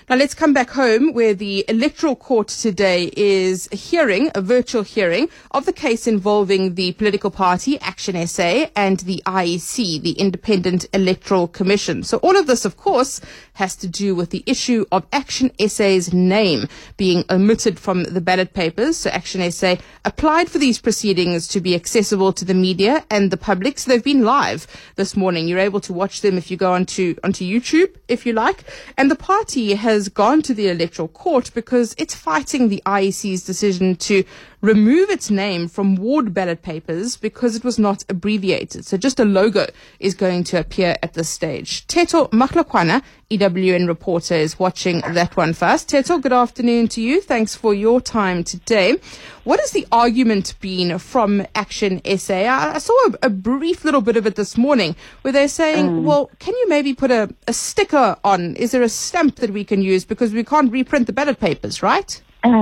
Now let's come back home where the Electoral Court today is hearing, a virtual hearing, of the case involving the political party Action SA and the IEC, the Independent Electoral Commission. So all of this, of course, has to do with the issue of Action SA's name being omitted from the ballot papers. So Action SA applied for these proceedings to be accessible to the media and the public. So they've been live this morning. You're able to watch them if you go onto YouTube, if you like. And the party has gone to the Electoral Court because it's fighting the IEC's decision to remove its name from ward ballot papers because it was not abbreviated. So just a logo is going to appear at this stage. Teto Mahlakwana, EWN reporter, is watching that one first. Teto, good afternoon to you. Thanks for your time today. What has the argument been from Action SA? I saw a brief little bit of it this morning where they're saying, well, can you maybe put a sticker on? Is there a stamp that we can use because we can't reprint the ballot papers, right?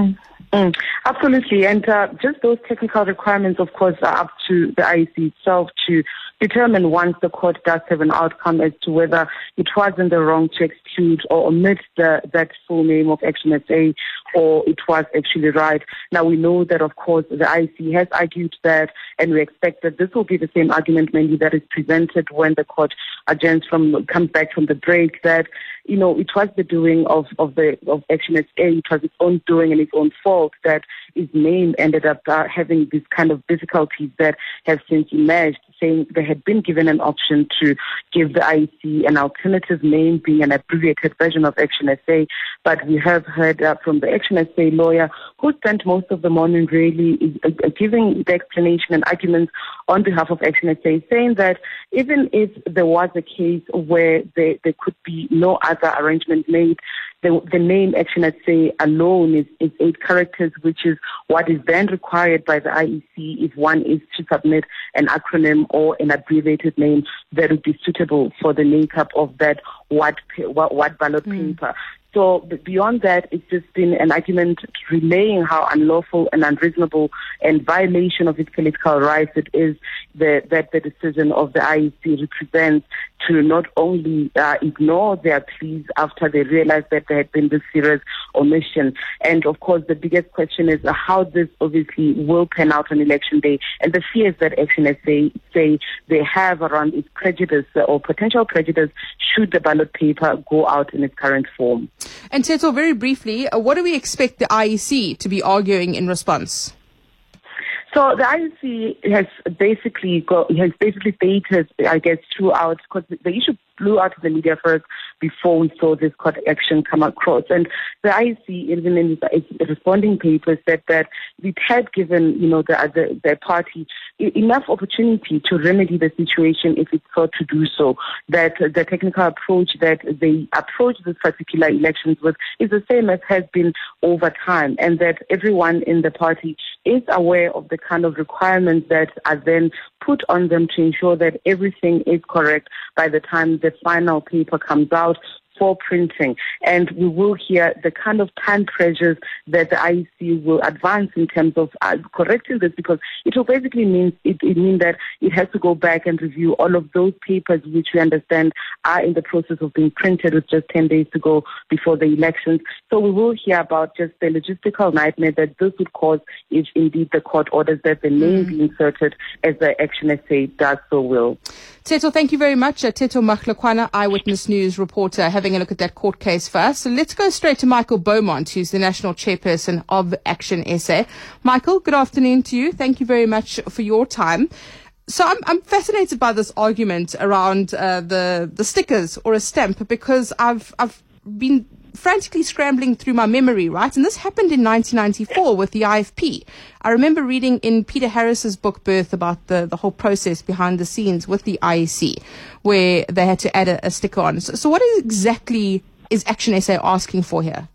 Absolutely. And just those technical requirements, of course, are up to the IEC itself to determine once the court does have an outcome as to whether it was in the wrong to exclude or omit that full name of Action SA or it was actually right. Now, we know that, of course, the IEC has argued that, and we expect that this will be the same argument mainly that is presented when the court comes back from the break, that it was the doing of Action SA, it was its own doing and its own fault that its name ended up having these kind of difficulties that have since emerged, saying they had been given an option to give the IEC an alternative name, being an abbreviated version of Action SA. But we have heard from the Action SA lawyer, who spent most of the morning really giving the explanation and arguments on behalf of Action SA, saying that even if there was a case where there could be no other arrangement made, the name Action SA alone is 8 characters, which is what is then required by the IEC if one is to submit an acronym or an abbreviated name that would be suitable for the makeup of that what ballot paper. So beyond that, it's just been an argument relaying how unlawful and unreasonable and violation of its political rights it is that the decision of the IEC represents, to not only ignore their pleas after they realized that there had been this serious omission. And of course, the biggest question is how this obviously will pan out on election day, and the fears that Action SA say they have around its prejudice or potential prejudice should the ballot paper go out in its current form. And Teto, very briefly, what do we expect the IEC to be arguing in response? So the IEC has basically stated, I guess, throughout, because the issue blew out to the media first before we saw this court action come across. And the IEC, even in its responding papers, said that it had given, the party enough opportunity to remedy the situation if it sought to do so. That the technical approach that they approach this particular elections with is the same as has been over time, and that everyone in the party is aware of the kind of requirements that are then put on them to ensure that everything is correct by the time the final paper comes out for printing. And we will hear the kind of time pressures that the IEC will advance in terms of correcting this, because it will basically mean that it has to go back and review all of those papers which we understand are in the process of being printed with just 10 days to go before the elections. So we will hear about just the logistical nightmare that this would cause if indeed the court orders that the name be inserted as the Action SA does so will. Teto, thank you very much. Teto Mahlakwana, Eyewitness News reporter, having a look at that court case first. So let's go straight to Michael Beaumont, who's the national chairperson of Action SA. Michael, good afternoon to you. Thank you very much for your time. So I'm fascinated by this argument around the stickers or a stamp, because I've been frantically scrambling through my memory, right? And this happened in 1994 with the IFP. I remember reading in Peter Harris's book Birth about the whole process behind the scenes with the IEC, where they had to add a sticker on. So what exactly is Action SA asking for here?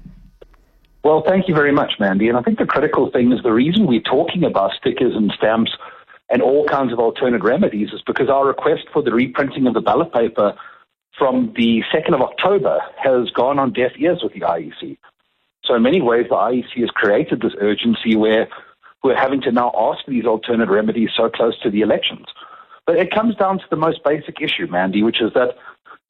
Well, thank you very much, Mandy. And I think the critical thing is the reason we're talking about stickers and stamps and all kinds of alternate remedies is because our request for the reprinting of the ballot paper from the 2nd of October has gone on deaf ears with the IEC. So in many ways, the IEC has created this urgency where we're having to now ask for these alternate remedies so close to the elections. But it comes down to the most basic issue, Mandy, which is that,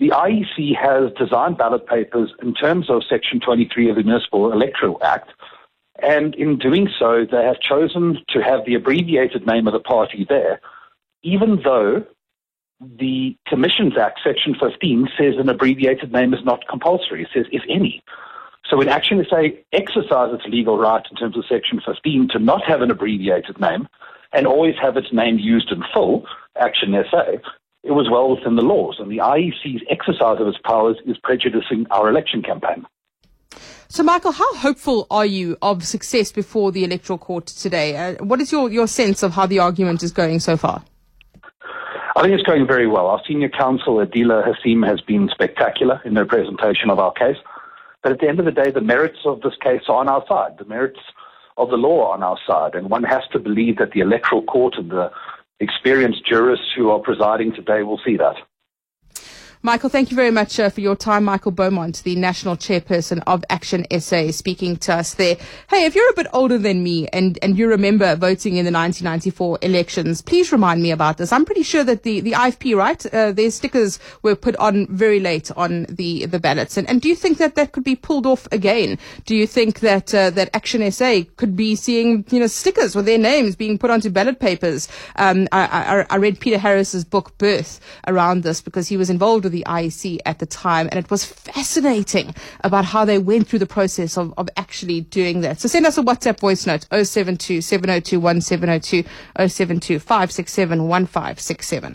the IEC has designed ballot papers in terms of Section 23 of the Municipal Electoral Act, and in doing so, they have chosen to have the abbreviated name of the party there, even though the Commissions Act, Section 15, says an abbreviated name is not compulsory. It says, if any. So when Action SA exercises its legal right in terms of Section 15 to not have an abbreviated name and always have its name used in full, Action SA, it was well within the laws, and the IEC's exercise of its powers is prejudicing our election campaign. So, Michael, how hopeful are you of success before the Electoral Court today? What is your sense of how the argument is going so far? I think it's going very well. Our senior counsel, Adila Hasim, has been spectacular in their presentation of our case. But at the end of the day, the merits of this case are on our side. The merits of the law are on our side. And one has to believe that the Electoral Court and the experienced jurists who are presiding today will see that. Michael, thank you very much for your time. Michael Beaumont, the National Chairperson of Action SA, speaking to us there. Hey, if you're a bit older than me and you remember voting in the 1994 elections, please remind me about this. I'm pretty sure that the IFP, right, their stickers were put on very late on the ballots. And do you think that could be pulled off again? Do you think that Action SA could be seeing, stickers with their names being put onto ballot papers? I read Peter Harris's book, Birth, around this because he was involved with the IEC at the time, and it was fascinating about how they went through the process of actually doing that. So send us a WhatsApp voice note, 072 702 1702, 072 567 1567.